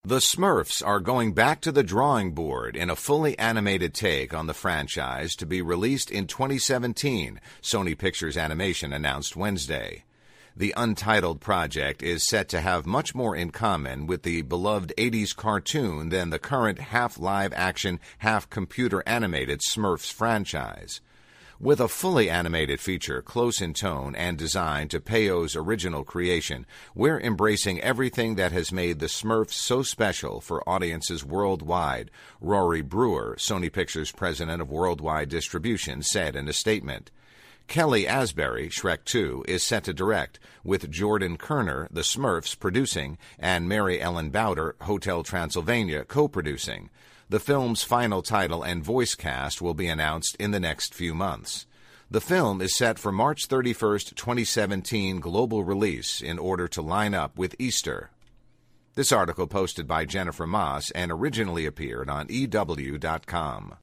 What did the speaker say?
The Smurfs are going back to the drawing board in a fully animated take on the franchise to be released in 2017, Sony Pictures Animation announced Wednesday. The untitled project is set to have much more in common with the beloved 80s cartoon than the current half-live-action, half-computer-animated Smurfs franchise. With a fully animated feature close in tone and design to Peyo's original creation, we're embracing everything that has made the Smurfs so special for audiences worldwide, Rory Brewer, Sony Pictures president of worldwide distribution, said in a statement. Kelly Asbury, Shrek 2, is set to direct, with Jordan Kerner, The Smurfs, producing, and Mary Ellen Bowder, Hotel Transylvania, co-producing. The film's final title and voice cast will be announced in the next few months. The film is set for March 31, 2017 global release in order to line up with Easter. This article posted by Jennifer Moss and originally appeared on EW.com.